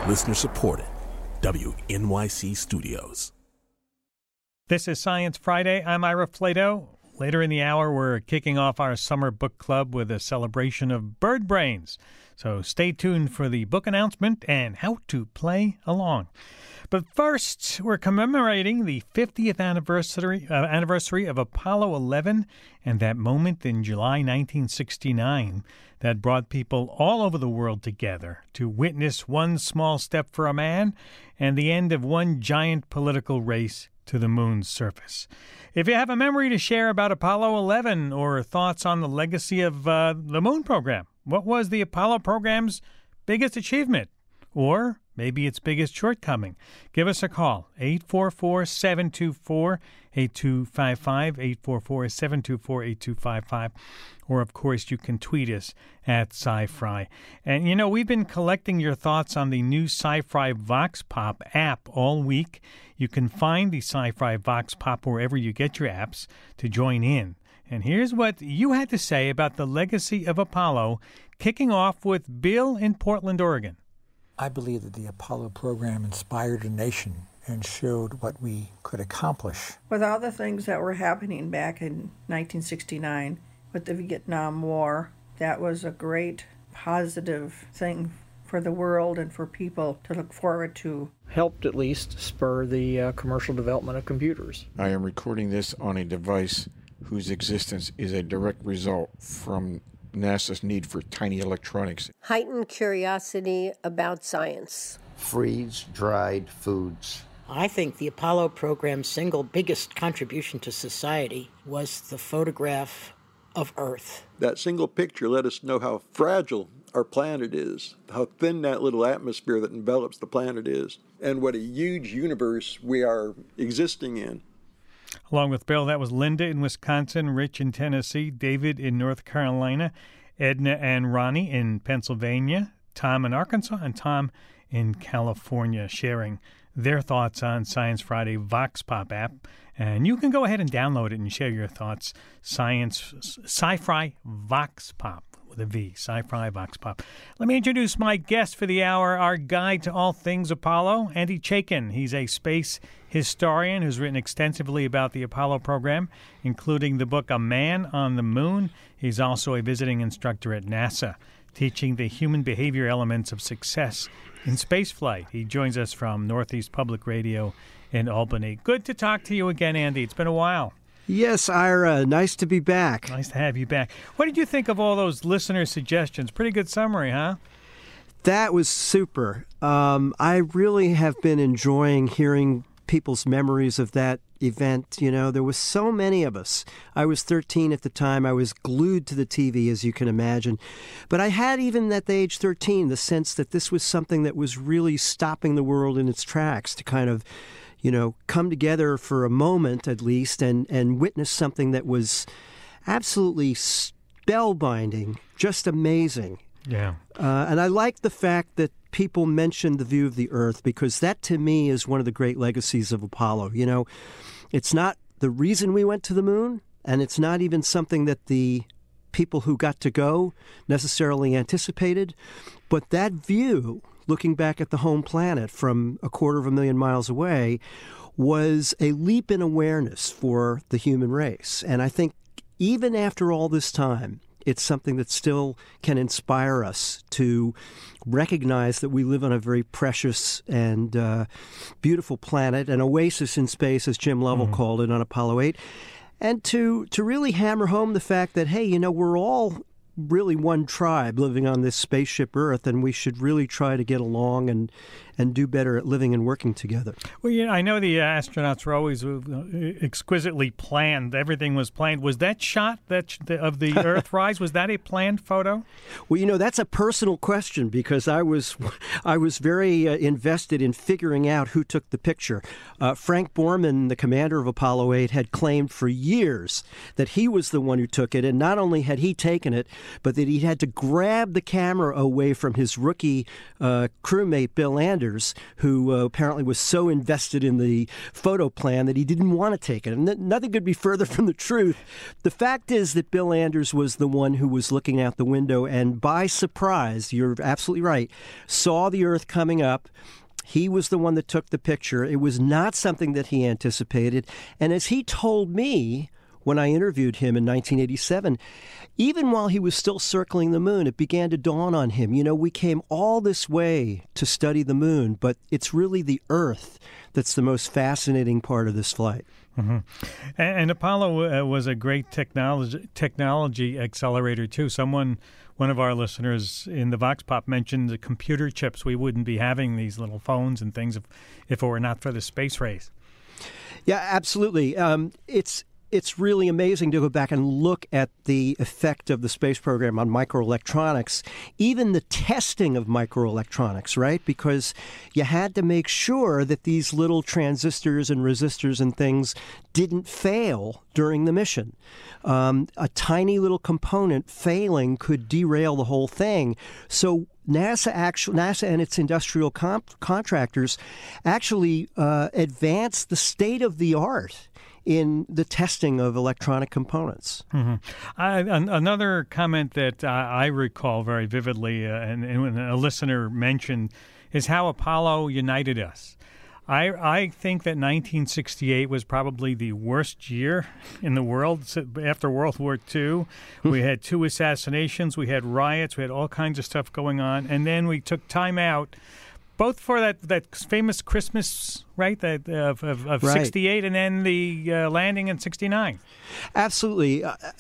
Listener supported. WNYC Studios. This is Science Friday. I'm Ira Flato. Later in the hour, we're kicking off our summer book club with a celebration of bird brains. So stay tuned for the book announcement and how to play along. But first, we're commemorating the 50th anniversary of Apollo 11 and that moment in July 1969 that brought people all over the world together to witness one small step for a man and the end of one giant political race to the moon's surface. If you have a memory to share about Apollo 11 or thoughts on the legacy of the moon program, what was the Apollo program's biggest achievement? Or maybe its biggest shortcoming? Give us a call, 844-724-8255, 844-724-8255. Or, of course, you can tweet us at SciFri. And, you know, we've been collecting your thoughts on the new SciFri Vox Pop app all week. You can find the SciFri Vox Pop wherever you get your apps to join in. And here's what you had to say about the legacy of Apollo, kicking off with Bill in Portland, Oregon. I believe that the Apollo program inspired a nation and showed what we could accomplish. With all the things that were happening back in 1969 with the Vietnam War, that was a great positive thing for the world and for people to look forward to. Helped at least spur the commercial development of computers. I am recording this on a device whose existence is a direct result from NASA's need for tiny electronics. Heightened curiosity about science. Freeze-dried foods. I think the Apollo program's single biggest contribution to society was the photograph of Earth. That single picture let us know how fragile our planet is, how thin that little atmosphere that envelops the planet is, and what a huge universe we are existing in. Along with Bill, that was Linda in Wisconsin, Rich in Tennessee, David in North Carolina, Edna and Ronnie in Pennsylvania, Tom in Arkansas, and Tom in California, sharing their thoughts on Science Friday Vox Pop app. And you can go ahead and download it and share your thoughts. SciFri Vox Pop with a V, SciFri Vox Pop. Let me introduce my guest for the hour, our guide to all things Apollo, Andy Chaikin. He's a space historian who's written extensively about the Apollo program, including the book A Man on the Moon. He's also a visiting instructor at NASA, teaching the human behavior elements of success in spaceflight. He joins us from Northeast Public Radio in Albany. Good to talk to you again, Andy. It's been a while. Yes, Ira. Nice to be back. Nice to have you back. What did you think of all those listener suggestions? Pretty good summary, huh? That was super. I really have been enjoying hearing people's memories of that event. You know, there was so many of us. I was 13 at the time. I was glued to the TV, as you can imagine. But I had, even at the age 13, the sense that this was something that was really stopping the world in its tracks to kind of, you know, come together for a moment at least and witness something that was absolutely spellbinding, just amazing. Yeah. And I like the fact that people mentioned the view of the Earth, because that to me is one of the great legacies of Apollo. You know, it's not the reason we went to the moon, and it's not even something that the people who got to go necessarily anticipated, but that view, looking back at the home planet from 250,000 miles away, was a leap in awareness for the human race. And I think even after all this time, it's something that still can inspire us to recognize that we live on a very precious and beautiful planet, an oasis in space, as Jim Lovell called it on Apollo 8, and to really hammer home the fact that, hey, you know, we're all really one tribe living on this spaceship Earth, and we should really try to get along and do better at living and working together. Well, yeah, I know the astronauts were always exquisitely planned. Everything was planned. Was that shot of the Earthrise, was that a planned photo? Well, you know, that's a personal question, because I was very invested in figuring out who took the picture. Frank Borman, the commander of Apollo 8, had claimed for years that he was the one who took it, and not only had he taken it, but that he had to grab the camera away from his rookie crewmate, Bill Anders, who apparently was so invested in the photo plan that he didn't want to take it. And nothing could be further from the truth. The fact is that Bill Anders was the one who was looking out the window and by surprise, you're absolutely right, saw the Earth coming up. He was the one that took the picture. It was not something that he anticipated. And as he told me when I interviewed him in 1987, even while he was still circling the moon, it began to dawn on him, we came all this way to study the moon, but it's really the Earth that's the most fascinating part of this flight. Mm-hmm. And Apollo was a great technology accelerator, too. One of our listeners in the Vox Pop mentioned the computer chips. We wouldn't be having these little phones and things if it were not for the space race. Yeah, absolutely. It's really amazing to go back and look at the effect of the space program on microelectronics, even the testing of microelectronics, right? Because you had to make sure that these little transistors and resistors and things didn't fail during the mission. A tiny little component failing could derail the whole thing. So NASA and its industrial contractors actually advanced the state of the art in the testing of electronic components. Mm-hmm. Another comment that I recall very vividly, and a listener mentioned, is how Apollo united us. I think that 1968 was probably the worst year in the world after World War II. We had 2 assassinations, we had riots, we had all kinds of stuff going on, and then we took time out both for that famous Christmas, right, of right. 68, and then the landing in 69. Absolutely.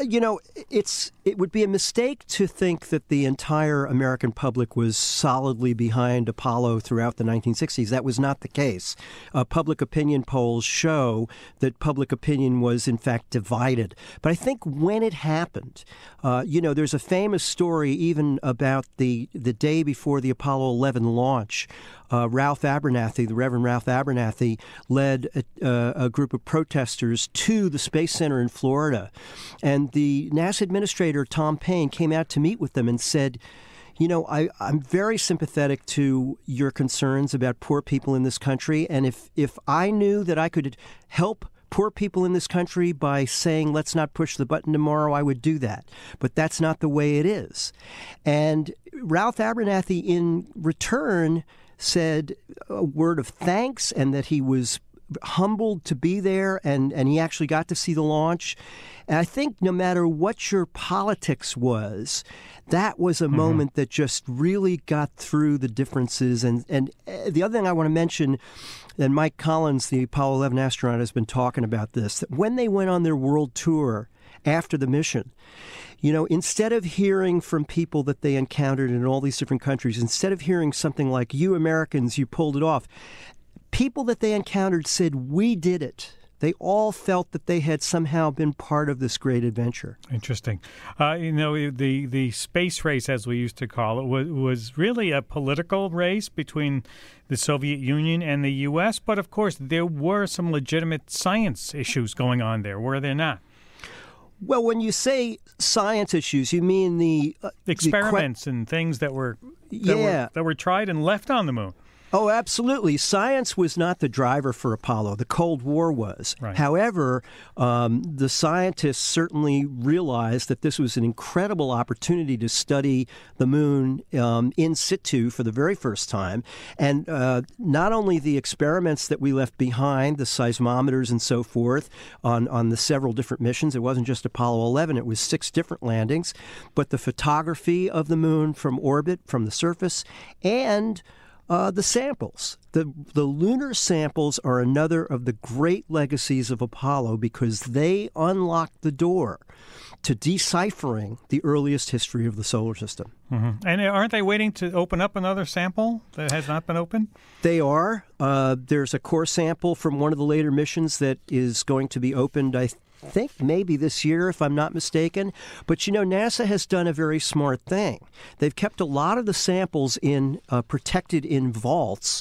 It would be a mistake to think that the entire American public was solidly behind Apollo throughout the 1960s. That was not the case. Public opinion polls show that public opinion was, in fact, divided. But I think when it happened, there's a famous story even about the day before the Apollo 11 launch. Ralph Abernathy, the Reverend Ralph Abernathy, led a group of protesters to the Space Center in Florida. And the NASA administrator, Tom Paine, came out to meet with them and said, I'm very sympathetic to your concerns about poor people in this country. And if I knew that I could help poor people in this country by saying, let's not push the button tomorrow, I would do that. But that's not the way it is. And Ralph Abernathy, in return, said a word of thanks and that he was humbled to be there, and he actually got to see the launch. And I think no matter what your politics was, that was a moment that just really got through the differences. And the other thing I want to mention, and Mike Collins, the Apollo 11 astronaut, has been talking about this, that when they went on their world tour after the mission, instead of hearing from people that they encountered in all these different countries, instead of hearing something like, you Americans, you pulled it off, people that they encountered said, we did it. They all felt that they had somehow been part of this great adventure. Interesting. The space race, as we used to call it, was really a political race between the Soviet Union and the U.S., but of course there were some legitimate science issues going on there, were there not? Well, when you say science issues, you mean the experiments and things that were tried and left on the moon. Oh, absolutely. Science was not the driver for Apollo. The Cold War was. Right. However, the scientists certainly realized that this was an incredible opportunity to study the moon in situ for the very first time. And not only the experiments that we left behind, the seismometers and so forth, on the several different missions. It wasn't just Apollo 11. It was 6 different landings. But the photography of the moon from orbit, from the surface, and the samples. The lunar samples are another of the great legacies of Apollo because they unlocked the door to deciphering the earliest history of the solar system. Mm-hmm. And aren't they waiting to open up another sample that has not been opened? They are. There's a core sample from one of the later missions that is going to be opened, I think maybe this year, if I'm not mistaken. But, NASA has done a very smart thing. They've kept a lot of the samples protected in vaults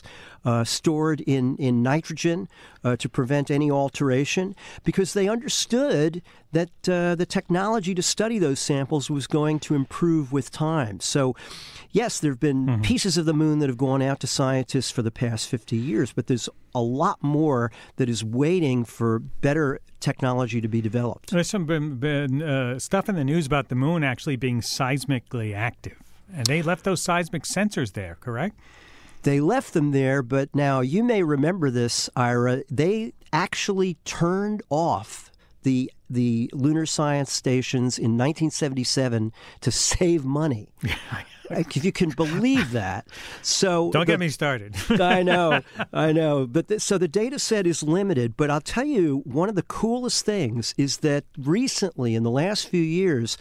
stored in nitrogen to prevent any alteration, because they understood that the technology to study those samples was going to improve with time. So, yes, there have been pieces of the moon that have gone out to scientists for the past 50 years, but there's a lot more that is waiting for better technology to be developed. There's some been stuff in the news about the moon actually being seismically active, and they left those seismic sensors there, correct? They left them there, but now you may remember this, Ira. They actually turned off the lunar science stations in 1977 to save money. If you can believe that. So don't get me started. I know. But so the data set is limited. But I'll tell you, one of the coolest things is that recently, in the last few years,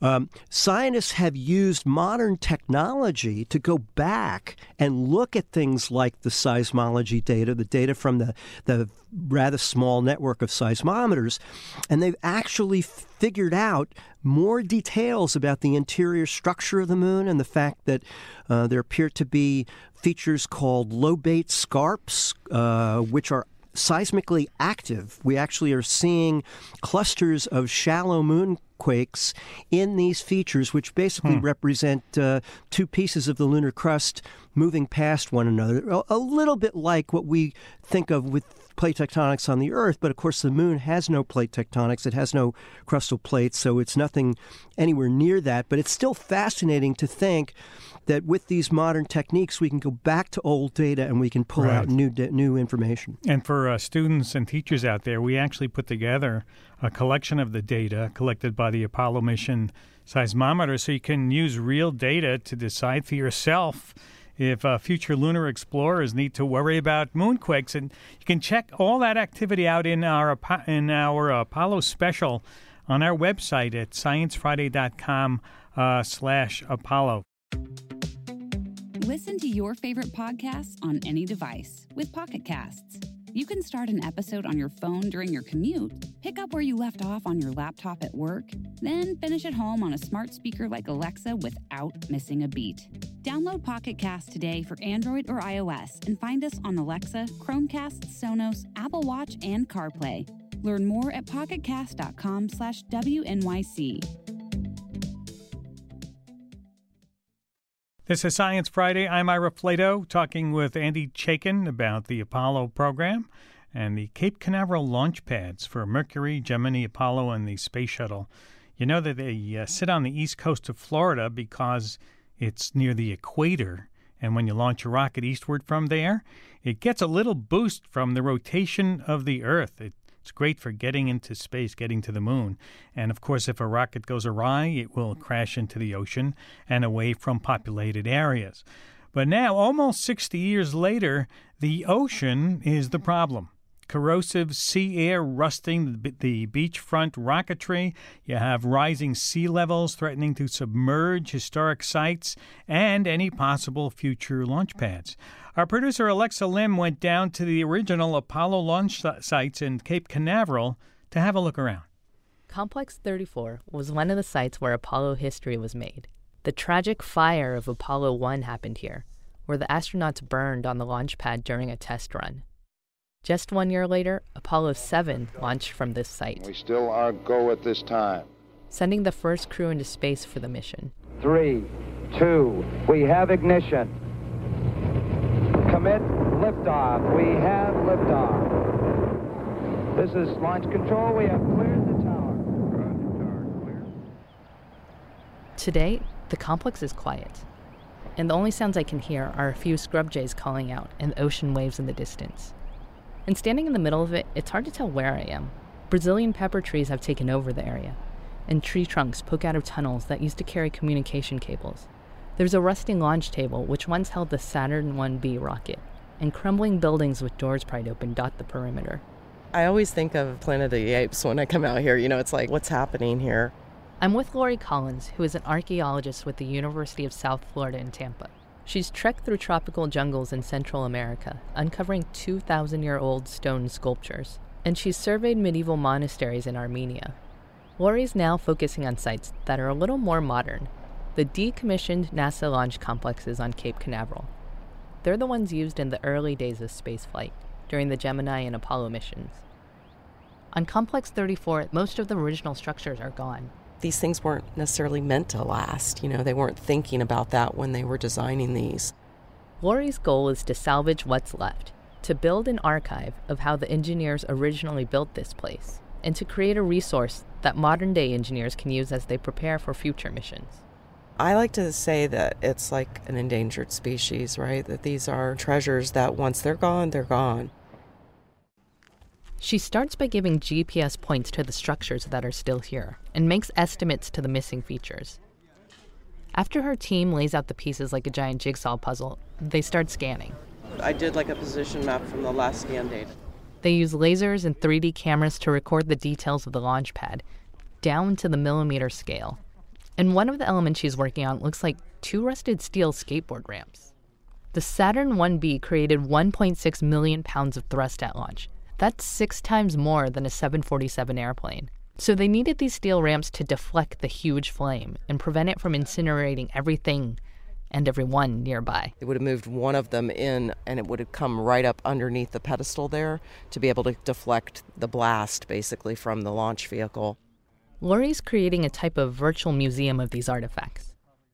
scientists have used modern technology to go back and look at things like the seismology data, the data from the rather small network of seismometers, and they've actually figured out more details about the interior structure of the moon and the fact that there appear to be features called lobate scarps, which are seismically active. We actually are seeing clusters of shallow moonquakes in these features, which basically represent two pieces of the lunar crust moving past one another, a little bit like what we think of with plate tectonics on the Earth, but of course the moon has no plate tectonics. It has no crustal plates, so it's nothing anywhere near that. But it's still fascinating to think that with these modern techniques, we can go back to old data and we can pull out new information. And for students and teachers out there, we actually put together a collection of the data collected by the Apollo mission seismometer, so you can use real data to decide for yourself if future lunar explorers need to worry about moonquakes. And you can check all that activity out in our Apollo special on our website at sciencefriday.com/Apollo. Listen to your favorite podcasts on any device with Pocket Casts. You can start an episode on your phone during your commute, pick up where you left off on your laptop at work, then finish at home on a smart speaker like Alexa without missing a beat. Download Pocket Cast today for Android or iOS and find us on Alexa, Chromecast, Sonos, Apple Watch, and CarPlay. Learn more at pocketcast.com/WNYC. This is Science Friday. I'm Ira Flato, talking with Andy Chaikin about the Apollo program and the Cape Canaveral launch pads for Mercury, Gemini, Apollo, and the Space Shuttle. You know that they sit on the east coast of Florida because it's near the equator, and when you launch a rocket eastward from there, it gets a little boost from the rotation of the Earth. It's great for getting into space, getting to the moon. And, of course, if a rocket goes awry, it will crash into the ocean and away from populated areas. But now, almost 60 years later, the ocean is the problem. Corrosive sea air rusting the beachfront rocketry. You have rising sea levels threatening to submerge historic sites and any possible future launch pads. Our producer Alexa Lim went down to the original Apollo launch sites in Cape Canaveral to have a look around. Complex 34 was one of the sites where Apollo history was made. The tragic fire of Apollo 1 happened here, where the astronauts burned on the launch pad during a test run. Just 1 year later, Apollo 7 launched from this site. We still are go at this time. Sending the first crew into space for the mission. 3, 2, we have ignition. Commit liftoff. We have liftoff. This is launch control. We have cleared the tower. Today, the complex is quiet, and the only sounds I can hear are a few scrub jays calling out and ocean waves in the distance. And standing in the middle of it, it's hard to tell where I am. Brazilian pepper trees have taken over the area, and tree trunks poke out of tunnels that used to carry communication cables. There's a rusty launch table which once held the Saturn 1B rocket, and crumbling buildings with doors pried open dot the perimeter. I always think of Planet of the Apes when I come out here. You know, it's like, what's happening here? I'm with Lori Collins, who is an archaeologist with the University of South Florida in Tampa. She's trekked through tropical jungles in Central America, uncovering 2,000-year-old stone sculptures, and she's surveyed medieval monasteries in Armenia. Lori's now focusing on sites that are a little more modern, the decommissioned NASA launch complexes on Cape Canaveral. They're the ones used in the early days of spaceflight, during the Gemini and Apollo missions. On Complex 34, most of the original structures are gone. These things weren't necessarily meant to last. They weren't thinking about that when they were designing these. Lori's goal is to salvage what's left, to build an archive of how the engineers originally built this place, and to create a resource that modern-day engineers can use as they prepare for future missions. I like to say that it's like an endangered species, right? That these are treasures that once they're gone, they're gone. She starts by giving GPS points to the structures that are still here and makes estimates to the missing features. After her team lays out the pieces like a giant jigsaw puzzle, they start scanning. I did like a position map from the last scan data. They use lasers and 3D cameras to record the details of the launch pad, down to the millimeter scale. And one of the elements she's working on looks like 2 rusted steel skateboard ramps. The Saturn 1B created 1.6 million pounds of thrust at launch. That's 6 times more than a 747 airplane. So they needed these steel ramps to deflect the huge flame and prevent it from incinerating everything and everyone nearby. They would have moved one of them in, and it would have come right up underneath the pedestal there to be able to deflect the blast, basically, from the launch vehicle. Lori's creating a type of virtual museum of these artifacts.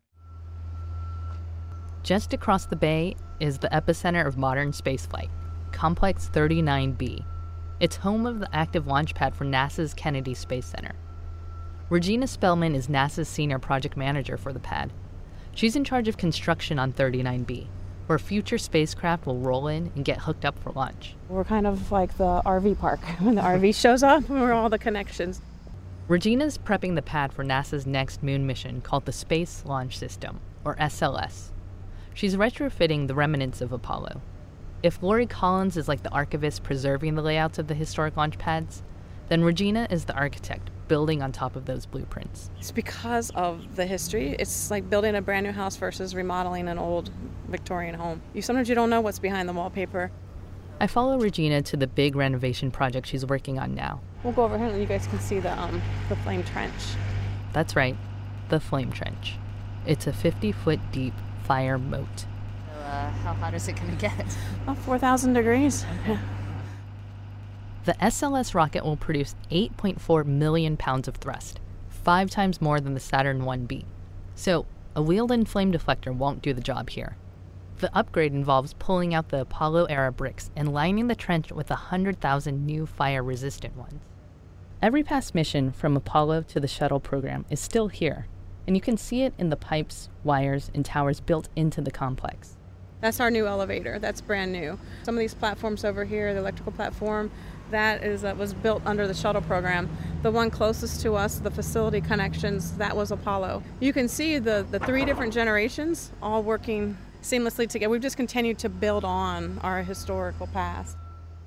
Just across the bay is the epicenter of modern spaceflight, Complex 39B. It's home of the active launch pad for NASA's Kennedy Space Center. Regina Spellman is NASA's senior project manager for the pad. She's in charge of construction on 39B, where future spacecraft will roll in and get hooked up for launch. We're kind of like the RV park. When the RV shows up, we're all the connections. Regina's prepping the pad for NASA's next moon mission called the Space Launch System, or SLS. She's retrofitting the remnants of Apollo. If Lori Collins is like the archivist preserving the layouts of the historic launch pads, then Regina is the architect building on top of those blueprints. It's because of the history. It's like building a brand new house versus remodeling an old Victorian home. Sometimes you don't know what's behind the wallpaper. I follow Regina to the big renovation project she's working on now. We'll go over here and you guys can see the flame trench. That's right, the flame trench. It's a 50-foot deep fire moat. How hot is it going to get? Oh, 4,000 degrees. Okay. The SLS rocket will produce 8.4 million pounds of thrust, 5 times more than the Saturn 1B. So, a wheeled-in flame deflector won't do the job here. The upgrade involves pulling out the Apollo-era bricks and lining the trench with 100,000 new fire-resistant ones. Every past mission from Apollo to the shuttle program is still here, and you can see it in the pipes, wires, and towers built into the complex. That's our new elevator. That's brand new. Some of these platforms over here, the electrical platform, that was built under the shuttle program. The one closest to us, the facility connections, that was Apollo. You can see the 3 different generations all working seamlessly together. We've just continued to build on our historical past.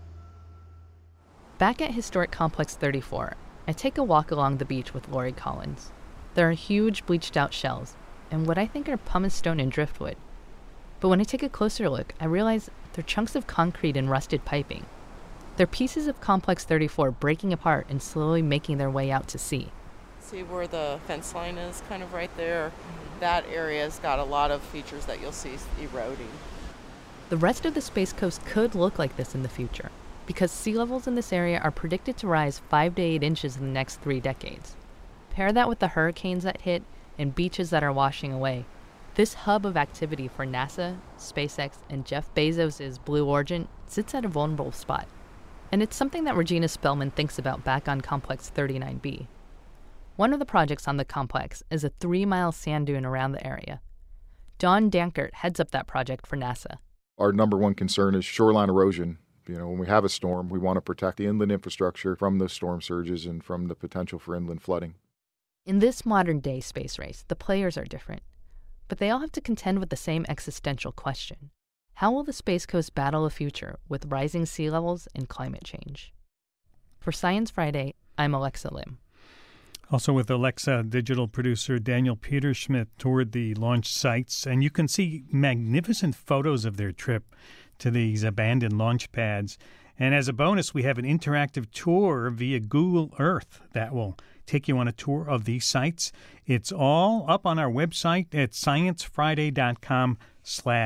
Back at Historic Complex 34, I take a walk along the beach with Lori Collins. There are huge bleached-out shells, and what I think are pumice stone and driftwood. But when I take a closer look, I realize they're chunks of concrete and rusted piping. They're pieces of Complex 34 breaking apart and slowly making their way out to sea. See where the fence line is, kind of right there? That area's got a lot of features that you'll see eroding. The rest of the Space Coast could look like this in the future, because sea levels in this area are predicted to rise 5 to 8 inches in the next 3 decades. Pair that with the hurricanes that hit and beaches that are washing away. This hub of activity for NASA, SpaceX, and Jeff Bezos' Blue Origin sits at a vulnerable spot. And it's something that Regina Spellman thinks about back on Complex 39B. One of the projects on the complex is a 3-mile sand dune around the area. Don Dankert heads up that project for NASA. Our number one concern is shoreline erosion. When we have a storm, we want to protect the inland infrastructure from the storm surges and from the potential for inland flooding. In this modern-day space race, the players are different. But they all have to contend with the same existential question. How will the Space Coast battle a future with rising sea levels and climate change? For Science Friday, I'm Alexa Lim. Also with Alexa, digital producer Daniel Peterschmidt toured the launch sites, and you can see magnificent photos of their trip to these abandoned launch pads. And as a bonus, we have an interactive tour via Google Earth that will take you on a tour of these sites. It's all up on our website at sciencefriday.com/Alexa.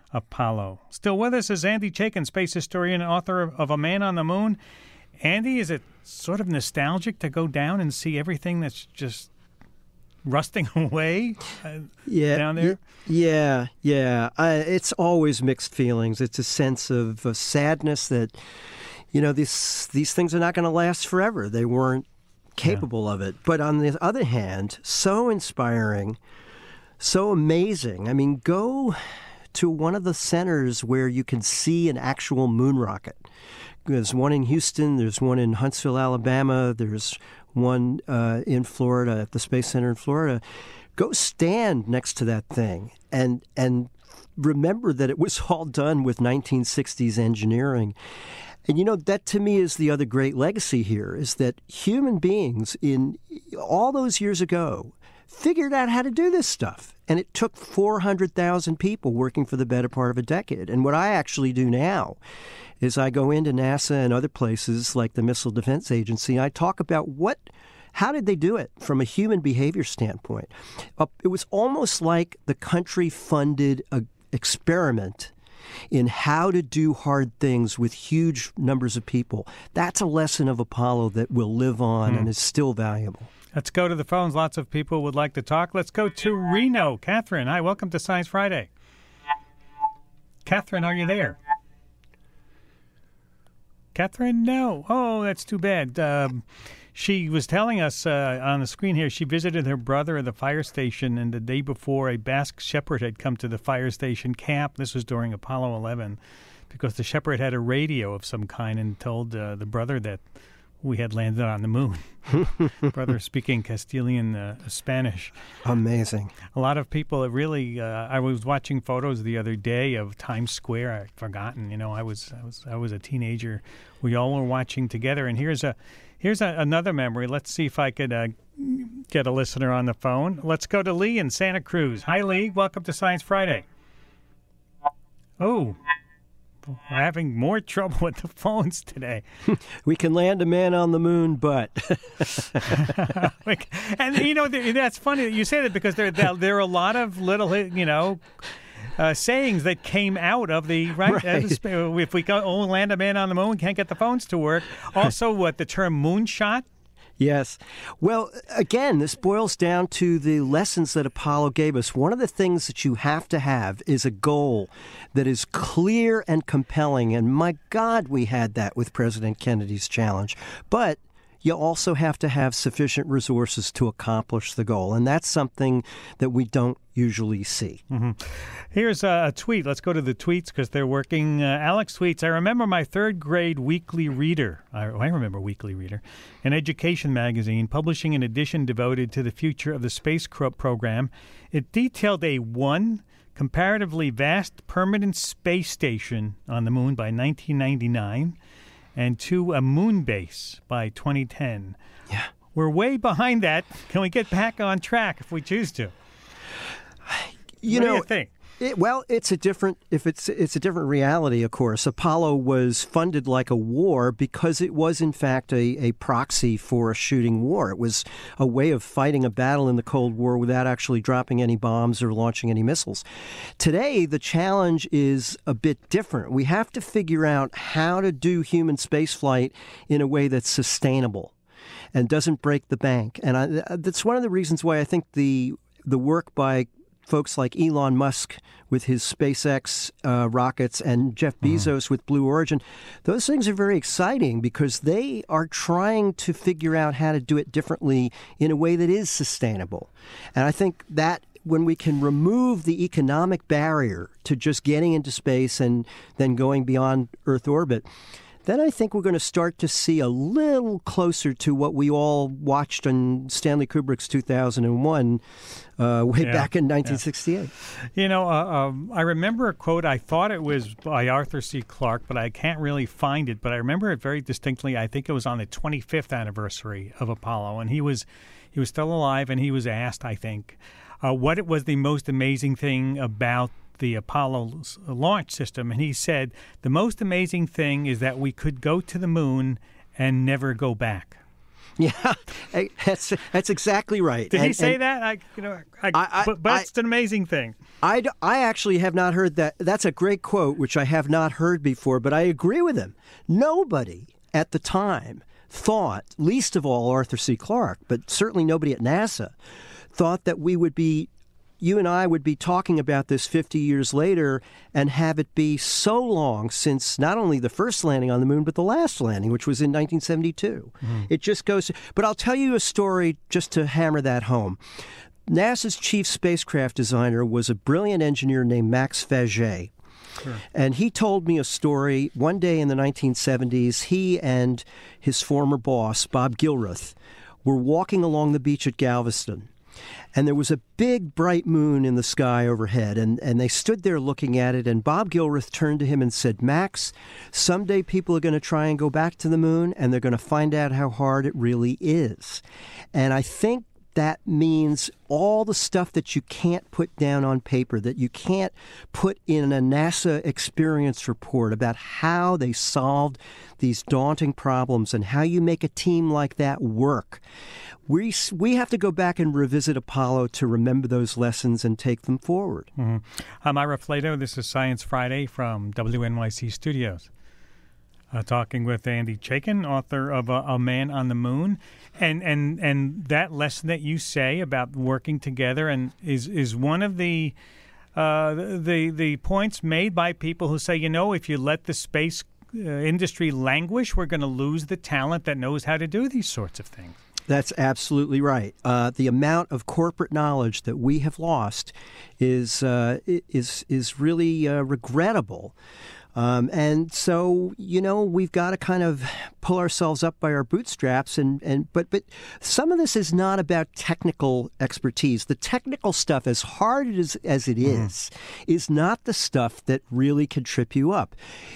Apollo. Still with us is Andy Chaikin, space historian and author of A Man on the Moon. Andy, is it sort of nostalgic to go down and see everything that's just rusting away down there? Yeah. It's always mixed feelings. It's a sense of sadness that, these things are not going to last forever. They weren't capable of it. But on the other hand, so inspiring, so amazing. I mean, go to one of the centers where you can see an actual moon rocket. There's one in Houston, there's one in Huntsville, Alabama, there's one in Florida, at the Space Center in Florida. Go stand next to that thing and remember that it was all done with 1960s engineering. And, that to me is the other great legacy here, is that human beings in all those years ago figured out how to do this stuff. And it took 400,000 people working for the better part of a decade. And what I actually do now is I go into NASA and other places like the Missile Defense Agency. I talk about how did they do it from a human behavior standpoint. It was almost like the country funded an experiment in how to do hard things with huge numbers of people. That's a lesson of Apollo that will live on and is still valuable. Let's go to the phones. Lots of people would like to talk. Let's go to Reno. Catherine, hi, welcome to Science Friday. Catherine, are you there? Catherine, no. Oh, that's too bad. She was telling us on the screen here she visited her brother at the fire station, and the day before a Basque shepherd had come to the fire station camp. This was during Apollo 11, because the shepherd had a radio of some kind and told the brother that we had landed on the moon. Brother speaking Castilian Spanish. Amazing. A lot of people have really. I was watching photos the other day of Times Square. I'd forgotten. I was a teenager. We all were watching together. And here's another memory. Let's see if I could get a listener on the phone. Let's go to Lee in Santa Cruz. Hi, Lee. Welcome to Science Friday. Oh. We're having more trouble with the phones today. We can land a man on the moon, but... And, that's funny that you say that, because there are a lot of little, sayings that came out of the... Right. If we go, land a man on the moon, we can't get the phones to work. Also, the term moonshot? Yes. Well, again, this boils down to the lessons that Apollo gave us. One of the things that you have to have is a goal that is clear and compelling. And my God, we had that with President Kennedy's challenge. But you also have to have sufficient resources to accomplish the goal. And that's something that we don't usually see. Mm-hmm. Here's a tweet. Let's go to the tweets because they're working. Alex tweets, I remember my third grade weekly reader. I remember Weekly Reader, an education magazine, publishing an edition devoted to the future of the space program. It detailed a comparatively vast permanent space station on the moon by 1999 and 2, a moon base by 2010. Yeah. We're way behind that. Can we get back on track if we choose to? What do you think? It's a different reality, of course. Apollo was funded like a war because it was, in fact, a proxy for a shooting war. It was a way of fighting a battle in the Cold War without actually dropping any bombs or launching any missiles. Today, the challenge is a bit different. We have to figure out how to do human spaceflight in a way that's sustainable and doesn't break the bank. And that's one of the reasons why I think the work by folks like Elon Musk with his SpaceX rockets and Jeff Bezos with Blue Origin, those things are very exciting because they are trying to figure out how to do it differently in a way that is sustainable. And I think that when we can remove the economic barrier to just getting into space and then going beyond Earth orbit, then I think we're going to start to see a little closer to what we all watched in Stanley Kubrick's 2001, back in 1968. I remember a quote. I thought it was by Arthur C. Clarke, but I can't really find it. But I remember it very distinctly. I think it was on the 25th anniversary of Apollo, and he was still alive, and he was asked, I think, what it was the most amazing thing about the Apollo launch system, and he said the most amazing thing is that we could go to the moon and never go back. Yeah, that's exactly right. Did he say that? But it's an amazing thing. I actually have not heard that. That's a great quote, which I have not heard before, but I agree with him. Nobody at the time thought, least of all Arthur C. Clarke, but certainly nobody at NASA, thought that you and I would be talking about this 50 years later and have it be so long since not only the first landing on the moon, but the last landing, which was in 1972. Mm-hmm. It just goes. But I'll tell you a story just to hammer that home. NASA's chief spacecraft designer was a brilliant engineer named Max Faget. Sure. And he told me a story one day in the 1970s. He and his former boss, Bob Gilruth, were walking along the beach at Galveston. And there was a big, bright moon in the sky overhead, and they stood there looking at it, and Bob Gilruth turned to him and said, Max, someday people are going to try and go back to the moon, and they're going to find out how hard it really is. And I think that means all the stuff that you can't put down on paper, that you can't put in a NASA experience report about how they solved these daunting problems and how you make a team like that work. We have to go back and revisit Apollo to remember those lessons and take them forward. Mm-hmm. I'm Ira Flato. This is Science Friday from WNYC Studios. Talking with Andy Chaikin, author of A Man on the Moon, and that lesson that you say about working together and is one of the points made by people who say, if you let the space industry languish, we're going to lose the talent that knows how to do these sorts of things. That's absolutely right. The amount of corporate knowledge that we have lost is really regrettable. And so, we've got to kind of pull ourselves up by our bootstraps. But some of this is not about technical expertise. The technical stuff, as hard as it is not the stuff that really can trip you up.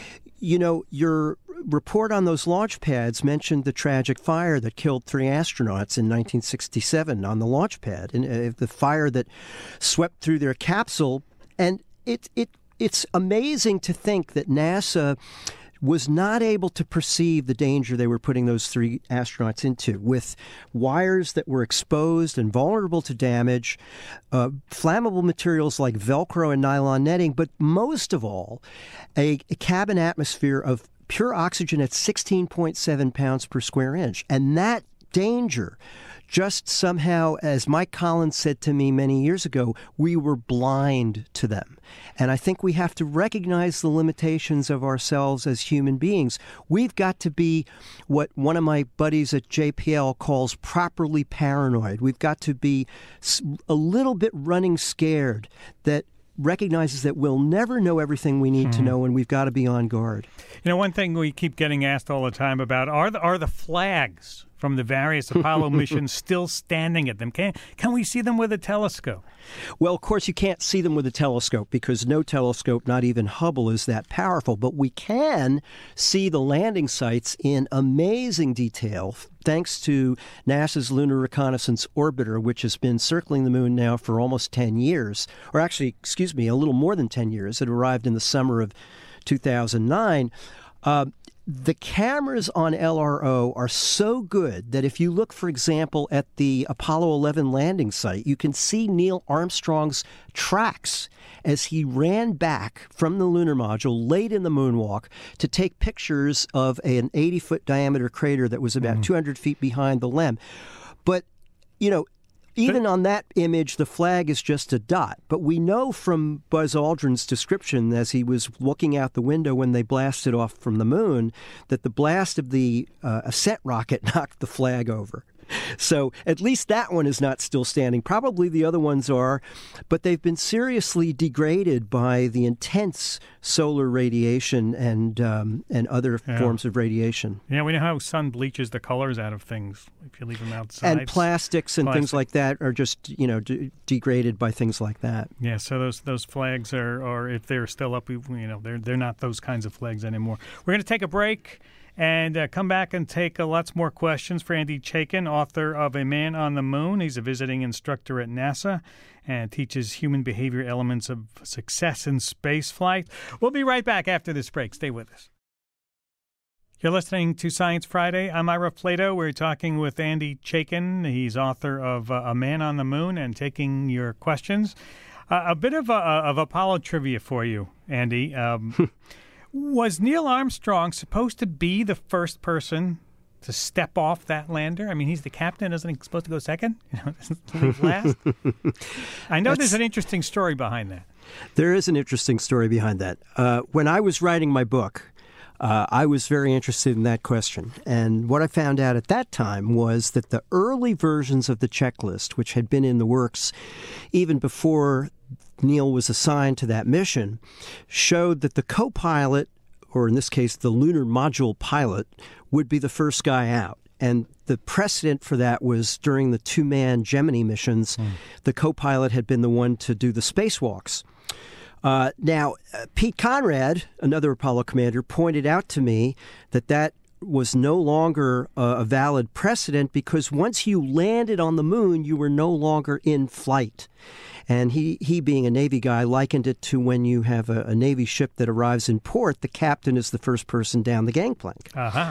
Your report on those launch pads mentioned the tragic fire that killed 3 astronauts in 1967 on the launch pad, and the fire that swept through their capsule. And it's amazing to think that NASA was not able to perceive the danger they were putting those 3 astronauts into, with wires that were exposed and vulnerable to damage, flammable materials like Velcro and nylon netting, but most of all, a cabin atmosphere of pure oxygen at 16.7 pounds per square inch. And that danger just somehow, as Mike Collins said to me many years ago, we were blind to them. And I think we have to recognize the limitations of ourselves as human beings. We've got to be what one of my buddies at JPL calls properly paranoid. We've got to be a little bit running scared, that recognizes that we'll never know everything we need to know, and we've got to be on guard. One thing we keep getting asked all the time about are the flags from the various Apollo missions still standing at them? Can we see them with a telescope? Well, of course, you can't see them with a telescope because no telescope, not even Hubble, is that powerful. But we can see the landing sites in amazing detail thanks to NASA's Lunar Reconnaissance Orbiter, which has been circling the moon now for almost 10 years. Or actually, a little more than 10 years. It arrived in the summer of 2009. The cameras on LRO are so good that if you look, for example, at the Apollo 11 landing site, you can see Neil Armstrong's tracks as he ran back from the lunar module late in the moonwalk to take pictures of an 80-foot diameter crater that was about 200 feet behind the LEM. But, even on that image, the flag is just a dot. But we know from Buzz Aldrin's description as he was looking out the window when they blasted off from the moon that the blast of the ascent rocket knocked the flag over. So at least that one is not still standing. Probably the other ones are, but they've been seriously degraded by the intense solar radiation and other forms of radiation. Yeah, we know how sun bleaches the colors out of things if you leave them outside. And plastics and things like that are just degraded by things like that. Yeah, so those flags are if they're still up, they're not those kinds of flags anymore. We're going to take a break and come back and take lots more questions for Andy Chaikin, author of A Man on the Moon. He's a visiting instructor at NASA and teaches human behavior elements of success in spaceflight. We'll be right back after this break. Stay with us. You're listening to Science Friday. I'm Ira Flato. We're talking with Andy Chaikin. He's author of A Man on the Moon, and taking your questions. A bit of Apollo trivia for you, Andy. Was Neil Armstrong supposed to be the first person to step off that lander? I mean, he's the captain. Isn't he supposed to go second? Leave last? I know there's an interesting story behind that. There is an interesting story behind that. When I was writing my book, I was very interested in that question. And what I found out at that time was that the early versions of the checklist, which had been in the works even before Neil was assigned to that mission, showed that the co-pilot, or in this case, the lunar module pilot, would be the first guy out. And the precedent for that was during the two-man Gemini missions, the co-pilot had been the one to do the spacewalks. Now, Pete Conrad, another Apollo commander, pointed out to me that was no longer a valid precedent because once you landed on the moon, you were no longer in flight. And he being a Navy guy, likened it to when you have a Navy ship that arrives in port, the captain is the first person down the gangplank.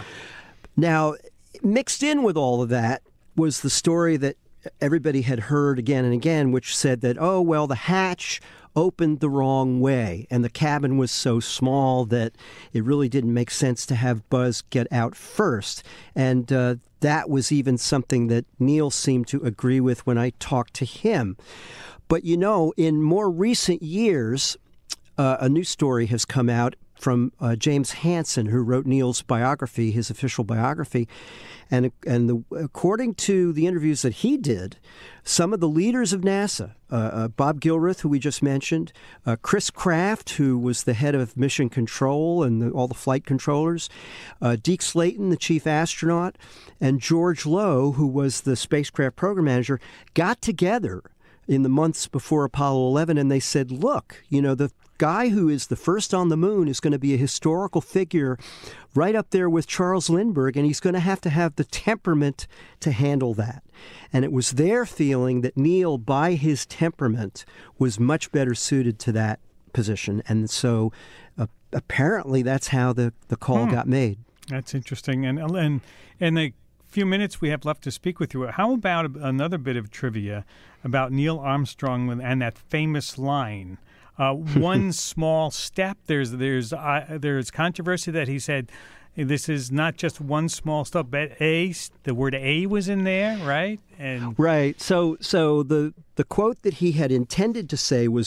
Now, mixed in with all of that was the story that everybody had heard again and again, which said that, oh, well, the hatch opened the wrong way, and the cabin was so small that it really didn't make sense to have Buzz get out first. And that was even something that Neil seemed to agree with when I talked to him. But, you know, in more recent years, a new story has come out from James Hansen, who wrote Neil's biography, his official biography. And according to the interviews that he did, some of the leaders of NASA, Bob Gilruth, who we just mentioned, Chris Kraft, who was the head of mission control and all the flight controllers, Deke Slayton, the chief astronaut, and George Lowe, who was the spacecraft program manager, got together in the months before Apollo 11, and they said, look, you know, the guy who is the first on the moon is going to be a historical figure right up there with Charles Lindbergh, and he's going to have the temperament to handle that. And it was their feeling that Neil, by his temperament, was much better suited to that position. And so apparently that's how the call got made. That's interesting. And in the few minutes we have left to speak with you, how about another bit of trivia about Neil Armstrong and that famous line, one small step? There's controversy that he said this is not just one small step, but the word A was in there, right? And right. So the quote that he had intended to say was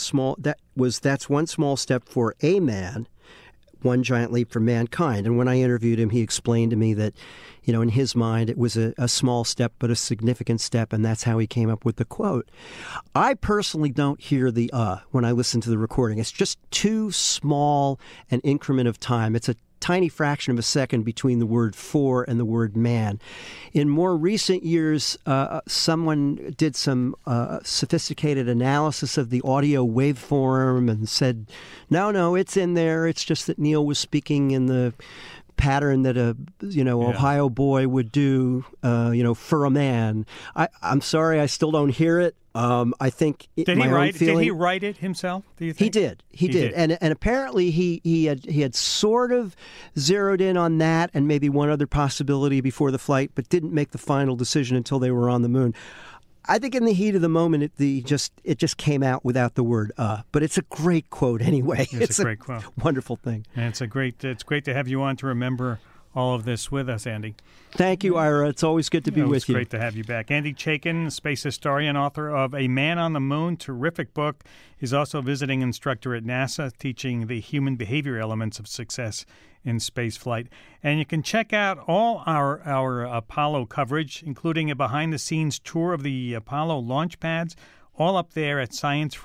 that's one small step for a man, one giant leap for mankind. And when I interviewed him, he explained to me that, you know, in his mind, it was a small step, but a significant step, and that's how he came up with the quote. I personally don't hear the when I listen to the recording. It's just too small an increment of time. It's a tiny fraction of a second between the word for and the word man. In more recent years, someone did some sophisticated analysis of the audio waveform and said, no, it's in there. It's just that Neil was speaking in the pattern that Ohio boy would do, for a man. I'm sorry, I still don't hear it. I think did he write it himself? Do you think? He did. And apparently he had sort of zeroed in on that and maybe one other possibility before the flight, but didn't make the final decision until they were on the moon. I think in the heat of the moment, it just came out without the word but it's a great quote anyway. It's a great quote. Wonderful thing. And it's great to have you on to remember all of this with us, Andy. Thank you, Ira. It's always good to be with you. It's great to have you back. Andy Chaikin, space historian, author of A Man on the Moon, terrific book. He's also a visiting instructor at NASA, teaching the human behavior elements of success in spaceflight. And you can check out all our Apollo coverage, including a behind-the-scenes tour of the Apollo launch pads, all up there at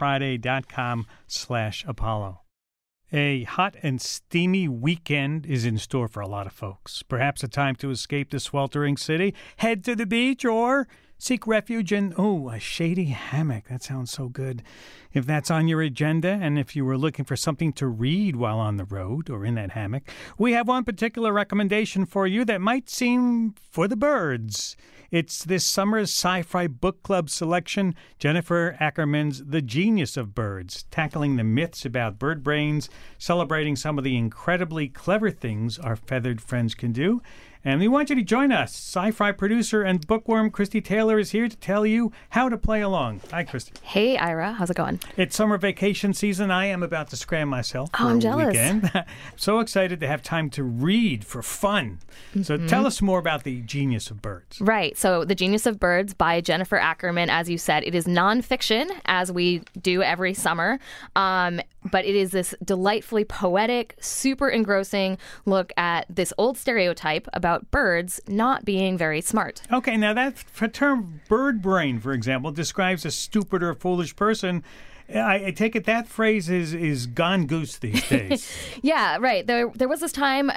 sciencefriday.com/Apollo. A hot and steamy weekend is in store for a lot of folks. Perhaps a time to escape the sweltering city, head to the beach, or seek refuge in, a shady hammock. That sounds so good. If that's on your agenda, and if you were looking for something to read while on the road or in that hammock, we have one particular recommendation for you that might seem for the birds. It's this summer's Sci-Fi Book Club selection, Jennifer Ackerman's The Genius of Birds, tackling the myths about bird brains, celebrating some of the incredibly clever things our feathered friends can do. And we want you to join us. Sci-Fi producer and bookworm Christy Taylor is here to tell you how to play along. Hi, Christy. Hey, Ira. How's it going? It's summer vacation season. I am about to scram myself for I'm a jealous. weekend. So excited to have time to read for fun. So tell us more about The Genius of Birds. Right. So The Genius of Birds by Jennifer Ackerman, as you said, it is nonfiction, as we do every summer. But it is this delightfully poetic, super engrossing look at this old stereotype about birds not being very smart. Okay, now that term bird brain, for example, describes a stupid or foolish person. I take it that phrase is gone goose these days. Yeah, right. There was this time,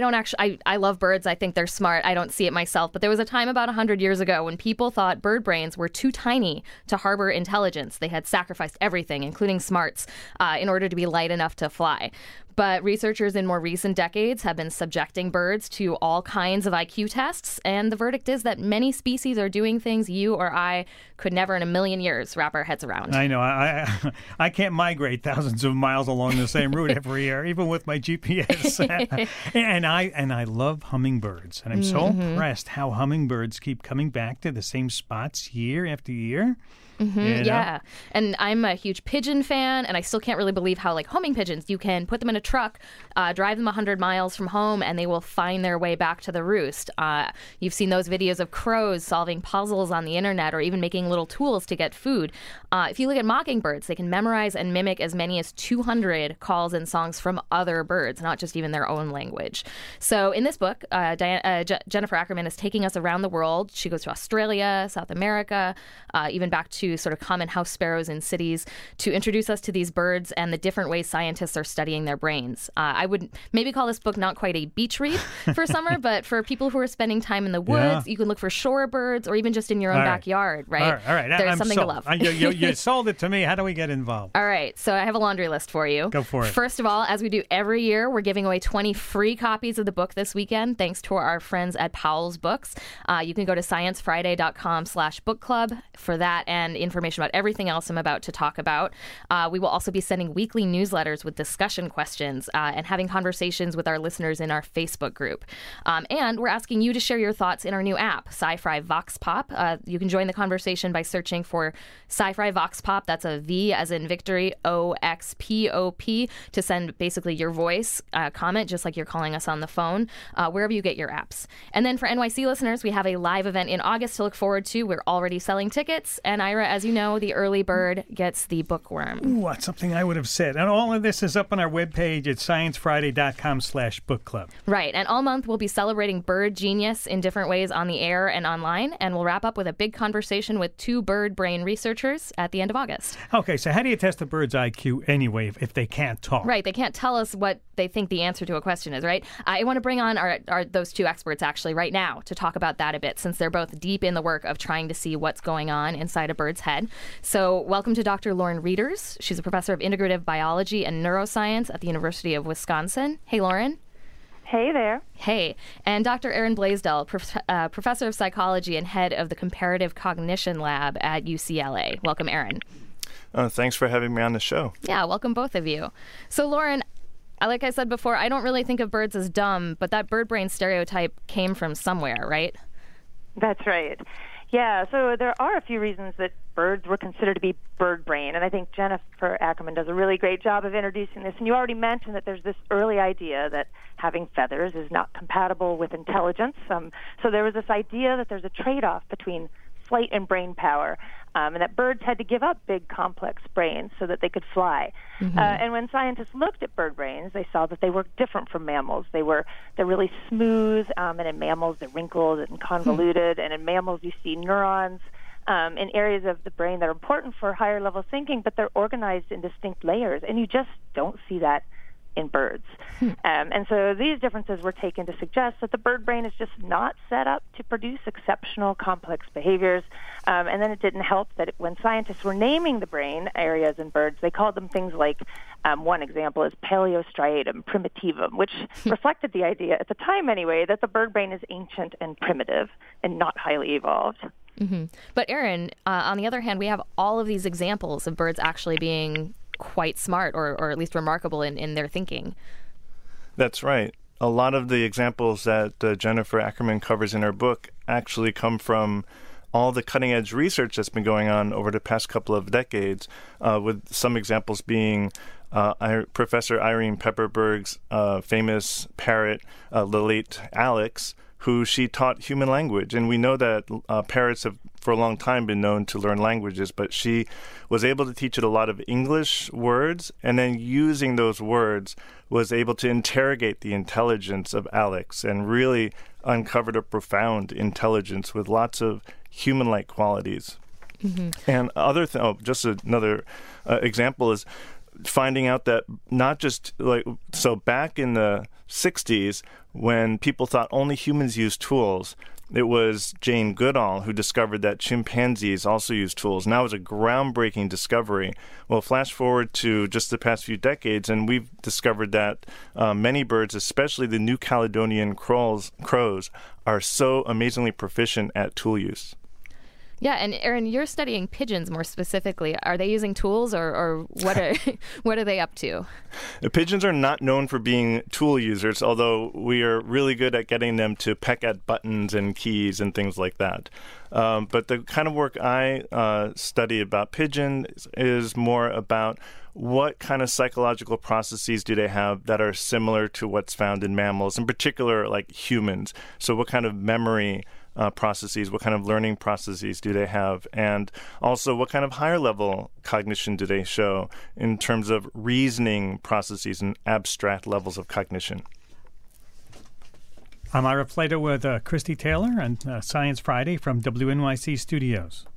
I love birds. I think they're smart. I don't see it myself. But there was a time about 100 years ago when people thought bird brains were too tiny to harbor intelligence. They had sacrificed everything, including smarts, in order to be light enough to fly. But researchers in more recent decades have been subjecting birds to all kinds of IQ tests, and the verdict is that many species are doing things you or I could never in a million years wrap our heads around. I know. I can't migrate thousands of miles along the same route every year, even with my GPS. and I love hummingbirds, and I'm so impressed how hummingbirds keep coming back to the same spots year after year. Mm-hmm, you know? Yeah. And I'm a huge pigeon fan, and I still can't really believe how, like, homing pigeons, you can put them in a truck, drive them 100 miles from home, and they will find their way back to the roost. You've seen those videos of crows solving puzzles on the internet or even making little tools to get food. If you look at mockingbirds, they can memorize and mimic as many as 200 calls and songs from other birds, not just even their own language. So in this book, Jennifer Ackerman is taking us around the world. She goes to Australia, South America, even back to sort of common house sparrows in cities to introduce us to these birds and the different ways scientists are studying their brains. I would maybe call this book not quite a beach read for summer, but for people who are spending time in the woods, you can look for shorebirds or even just in your own backyard, right? All right. There's something to love. You sold it to me. How do we get involved? All right. So I have a laundry list for you. Go for it. First of all, as we do every year, we're giving away 20 free copies of the book this weekend, thanks to our friends at Powell's Books. You can go to sciencefriday.com/bookclub for that and information about everything else I'm about to talk about. We will also be sending weekly newsletters with discussion questions and having conversations with our listeners in our Facebook group. And we're asking you to share your thoughts in our new app, Sci-Fi Vox Pop. You can join the conversation by searching for Sci-Fi Vox Pop. That's a V as in victory, OXPOP, to send basically your voice comment, just like you're calling us on the phone, wherever you get your apps. And then for NYC listeners, we have a live event in August to look forward to. We're already selling tickets. And Ira, as you know, the early bird gets the bookworm. Ooh, that's something I would have said. And all of this is up on our webpage at sciencefriday.com/bookclub. Right. And all month we'll be celebrating bird genius in different ways on the air and online. And we'll wrap up with a big conversation with 2 bird brain researchers at the end of August. Okay, so how do you test a bird's IQ anyway if they can't talk? Right. They can't tell us what they think the answer to a question is, right? I want to bring on those 2 experts actually right now to talk about that a bit, since they're both deep in the work of trying to see what's going on inside a bird's head. So welcome to Dr. Lauren Reeders. She's a professor of integrative biology and neuroscience at the University of Wisconsin. Hey, Lauren. Hey there. Hey. And Dr. Aaron Blaisdell, professor of psychology and head of the Comparative Cognition Lab at UCLA. Welcome, Aaron. Thanks for having me on the show. Yeah, welcome both of you. So, Lauren, like I said before, I don't really think of birds as dumb, but that bird brain stereotype came from somewhere, right? That's right. Yeah, so there are a few reasons that birds were considered to be bird brain, and I think Jennifer Ackerman does a really great job of introducing this. And you already mentioned that there's this early idea that having feathers is not compatible with intelligence. So there was this idea that there's a trade-off between flight and brain power, and that birds had to give up big, complex brains so that they could fly. Mm-hmm. And when scientists looked at bird brains, they saw that they were different from mammals. They're really smooth, and in mammals they're wrinkled and convoluted, and in mammals you see neurons in areas of the brain that are important for higher level thinking, but they're organized in distinct layers, and you just don't see that in birds. And so these differences were taken to suggest that the bird brain is just not set up to produce exceptional complex behaviors. And then it didn't help that when scientists were naming the brain areas in birds, they called them things like, one example is paleostriatum primitivum, which reflected the idea, at the time anyway, that the bird brain is ancient and primitive and not highly evolved. Mm-hmm. But Aaron, on the other hand, we have all of these examples of birds actually being quite smart or at least remarkable in their thinking. That's right. A lot of the examples that Jennifer Ackerman covers in her book actually come from all the cutting-edge research that's been going on over the past couple of decades, with some examples being Professor Irene Pepperberg's famous parrot, the late Alex, who she taught human language. And we know that parrots have for a long time been known to learn languages, but she was able to teach it a lot of English words, and then using those words was able to interrogate the intelligence of Alex and really uncovered a profound intelligence with lots of human-like qualities. Mm-hmm. And just another example is finding out that not just so back in the 60s, when people thought only humans use tools, it was Jane Goodall who discovered that chimpanzees also use tools. And that was a groundbreaking discovery. Well, flash forward to just the past few decades, and we've discovered that many birds, especially the New Caledonian crows, are so amazingly proficient at tool use. Yeah, and Aaron, you're studying pigeons more specifically. Are they using tools, or what are what are they up to? The pigeons are not known for being tool users, although we are really good at getting them to peck at buttons and keys and things like that. But the kind of work I study about pigeons is more about what kind of psychological processes do they have that are similar to what's found in mammals, in particular like humans. So what kind of memory processes, what kind of learning processes do they have, and also what kind of higher level cognition do they show in terms of reasoning processes and abstract levels of cognition. I'm Ira Plato with Christy Taylor on Science Friday from WNYC Studios.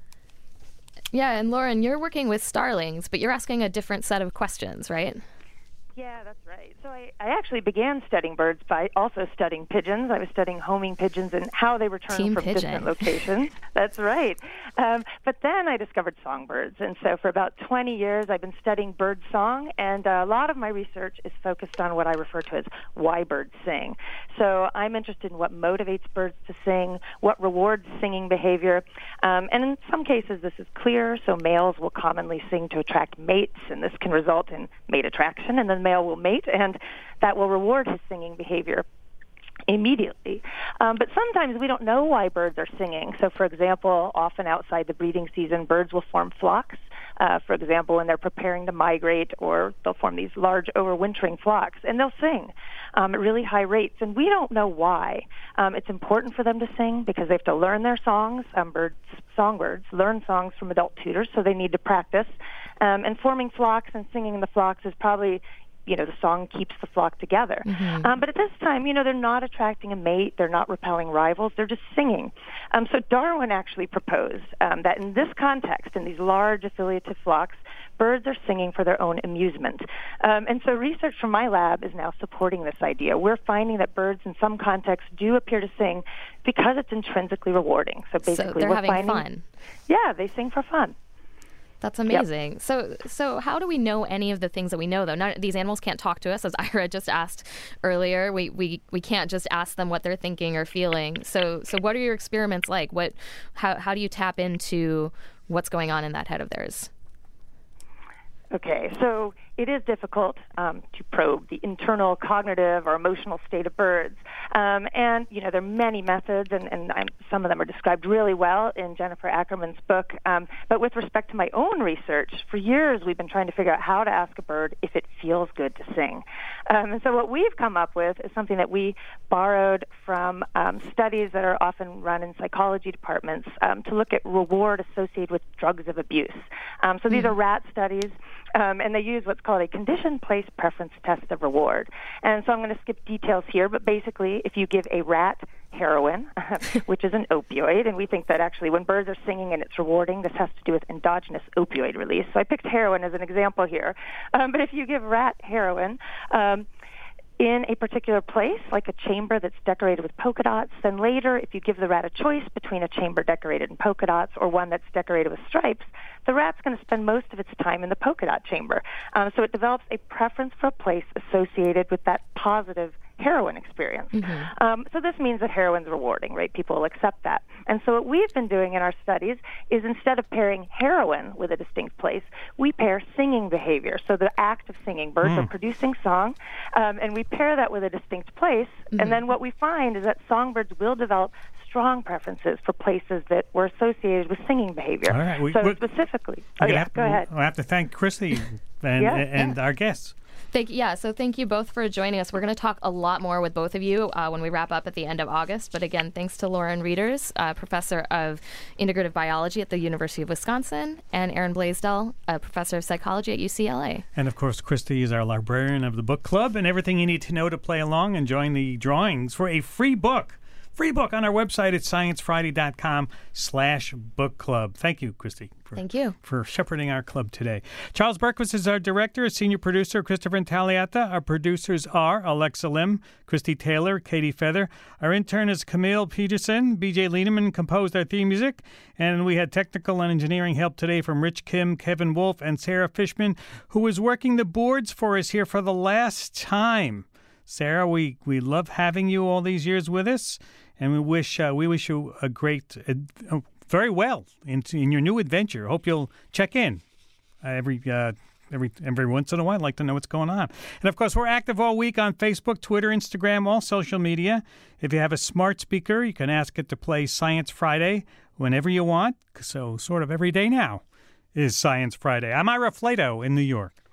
Yeah, and Lauren, you're working with starlings, but you're asking a different set of questions, right? Yeah, that's right. So I actually began studying birds by also studying pigeons. I was studying homing pigeons and how they return from distant locations. That's right. But then I discovered songbirds. And so for about 20 years, I've been studying bird song. And a lot of my research is focused on what I refer to as why birds sing. So I'm interested in what motivates birds to sing, what rewards singing behavior. And in some cases, this is clear. So males will commonly sing to attract mates, and this can result in mate attraction. And then male will mate, and that will reward his singing behavior immediately. But sometimes we don't know why birds are singing. So, for example, often outside the breeding season, birds will form flocks. For example, when they're preparing to migrate, or they'll form these large overwintering flocks, and they'll sing at really high rates. And we don't know why. It's important for them to sing because they have to learn their songs. Songbirds learn songs from adult tutors, so they need to practice. And forming flocks and singing in the flocks is probably the song keeps the flock together. Mm-hmm. But at this time, they're not attracting a mate. They're not repelling rivals. They're just singing. So Darwin actually proposed that in this context, in these large affiliative flocks, birds are singing for their own amusement. And so research from my lab is now supporting this idea. We're finding that birds in some contexts do appear to sing because it's intrinsically rewarding. So basically, they're we're having finding fun. Yeah, they sing for fun. That's amazing. Yep. So how do we know any of the things that we know, though? These animals can't talk to us, as Ira just asked earlier. We can't just ask them what they're thinking or feeling. So what are your experiments like? How do you tap into what's going on in that head of theirs? Okay, so it is difficult to probe the internal cognitive or emotional state of birds. And, there are many methods, and some of them are described really well in Jennifer Ackerman's book. But with respect to my own research, for years we've been trying to figure out how to ask a bird if it feels good to sing. And so what we've come up with is something that we borrowed from studies that are often run in psychology departments to look at reward associated with drugs of abuse. So these are rat studies. And they use what's called a conditioned place preference test of reward. And so I'm going to skip details here, but basically if you give a rat heroin, which is an opioid, and we think that actually when birds are singing and it's rewarding, this has to do with endogenous opioid release. So I picked heroin as an example here. But if you give rat heroin, in a particular place, like a chamber that's decorated with polka dots, then later, if you give the rat a choice between a chamber decorated in polka dots or one that's decorated with stripes, the rat's going to spend most of its time in the polka dot chamber. So it develops a preference for a place associated with that positive heroin experience. So this means that heroin's rewarding, right? People will accept that. And so what we've been doing in our studies is instead of pairing heroin with a distinct place, we pair singing behavior. So the act of singing, birds are producing song, and we pair that with a distinct place. And then what we find is that songbirds will develop strong preferences for places that were associated with singing behavior. All right. So specifically, go ahead. We'll have to thank Christy and our guests. Thank you both for joining us. We're going to talk a lot more with both of you when we wrap up at the end of August. But again, thanks to Lauren Reeders, professor of integrative biology at the University of Wisconsin, and Aaron Blaisdell, a professor of psychology at UCLA. And of course, Christy is our librarian of the book club, and everything you need to know to play along and join the drawings for a free book. Free book on our website at sciencefriday.com/book club. Thank you, Christy. Thank you for shepherding our club today. Charles Berquist is our director, senior producer Christopher Intagliata. Our producers are Alexa Lim, Christy Taylor, Katie Feather. Our intern is Camille Peterson. BJ Lieneman composed our theme music, and we had technical and engineering help today from Rich Kim, Kevin Wolf, and Sarah Fishman, who is working the boards for us here for the last time. Sarah, we love having you all these years with us, and we wish you a great, very well in your new adventure. Hope you'll check in every once in a while. I'd like to know what's going on. And of course, we're active all week on Facebook, Twitter, Instagram, all social media. If you have a smart speaker, you can ask it to play Science Friday whenever you want. So sort of every day now is Science Friday. I'm Ira Flato in New York.